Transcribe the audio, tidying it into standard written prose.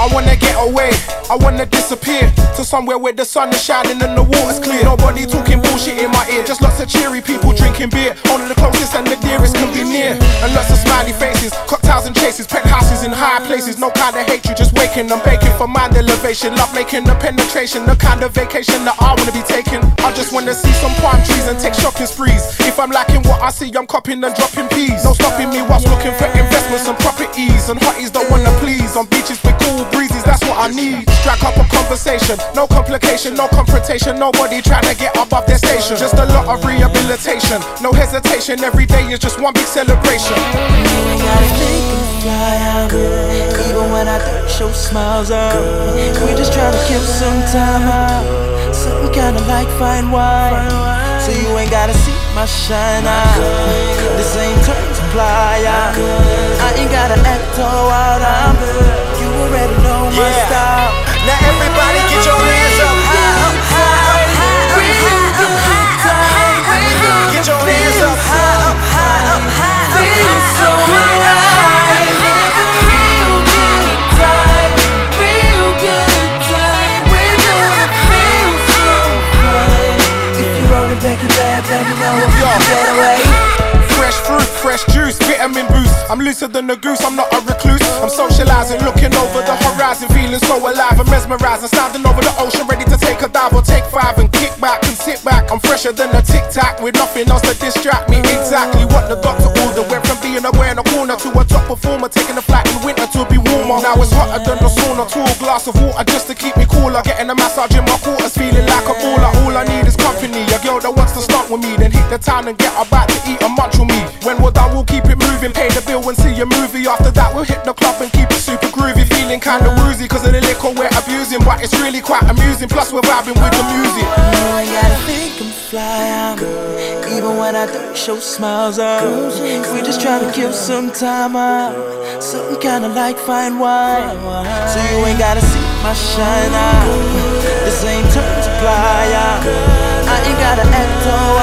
I wanna get away, I wanna disappear to somewhere where the sun is shining and the water's clear. Nobody talking bullshit in my ear, just lots of cheery people drinking beer. Only the closest and the dearest can be near. And lots of smiley faces, cocktails and chases, penthouses in high places. No kind of hatred, just waking and baking for mind elevation. Love making the penetration, the kind of vacation that I wanna be taking. I just wanna see some palm trees and take shopping sprees. If I'm liking what I see, I'm copying and dropping peas. No stopping me whilst looking for investments and properties. And hotties don't wanna please. On beaches with cool breezes, that's what I need. Strike up a conversation, no complication, no confrontation. Nobody trying to get above their station. Just a lot of rehabilitation, no hesitation. Every day is just one big celebration. You ain't gotta think and fly out. Even when I do show smiles out, we just trying to kill some time out. Something kinda like fine wine. So you ain't gotta see my shine out. The same terms apply out. I ain't gotta act all wild out. You already know my style. Now everybody get your hands up high, up high, up high, up high. Get your hands up high, up high, up high. Feel so high. Real good time, real good time. We're gonna feel so fine. If you roll it back and bad, let me know if you can get away. Fresh fruit, fresh juice, vitamin boost. I'm looser than a goose, I'm not a recluse. I'm socializing, looking over the horizon, feeling so alive and mesmerizing. Standing over the ocean, ready to take a dive or take five and kick back and sit back. I'm fresher than a tic-tac with nothing else to distract me. Exactly what the doctor ordered. Went from being away in a corner to a top performer, taking a flight in winter to be warmer. Now it's hotter than a sauna, to a glass of water just to keep me cooler. Getting a massage in my quarters, feeling like a baller. All I need is company, a girl that wants to start with me, then hit the town and get about to eat and munch with me. When we're done, we'll keep it moving, pay the bill and see a movie. After that, we'll hit the club and keep it super groovy. Feeling kinda woozy cause of the liquor we're abusing, but it's really quite amusing, plus we're vibing with the music. You ain't gotta think and fly out. Even when I do show smiles out, we just trying to kill some time out. Something kinda like fine wine. So you ain't gotta see my shine out. The same terms apply out. I ain't gotta act all